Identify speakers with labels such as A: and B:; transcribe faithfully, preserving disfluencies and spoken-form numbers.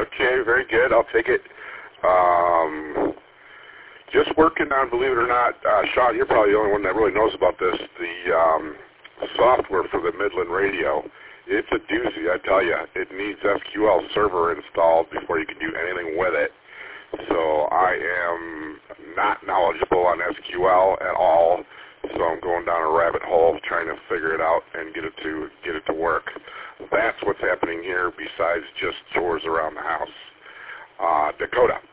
A: Okay, very good. I'll take it. Um, just working on, believe it or not, uh, Sean, you're probably the only one that really knows about this, the um, software for the Midland radio. It's a doozy, I tell you. It needs S Q L Server installed before you can do anything with it. So I am not knowledgeable on S Q L at all. So I'm going down a rabbit hole trying to figure it out and get it to get it to work. That's what's happening here besides just chores around the house. Uh, Dakota.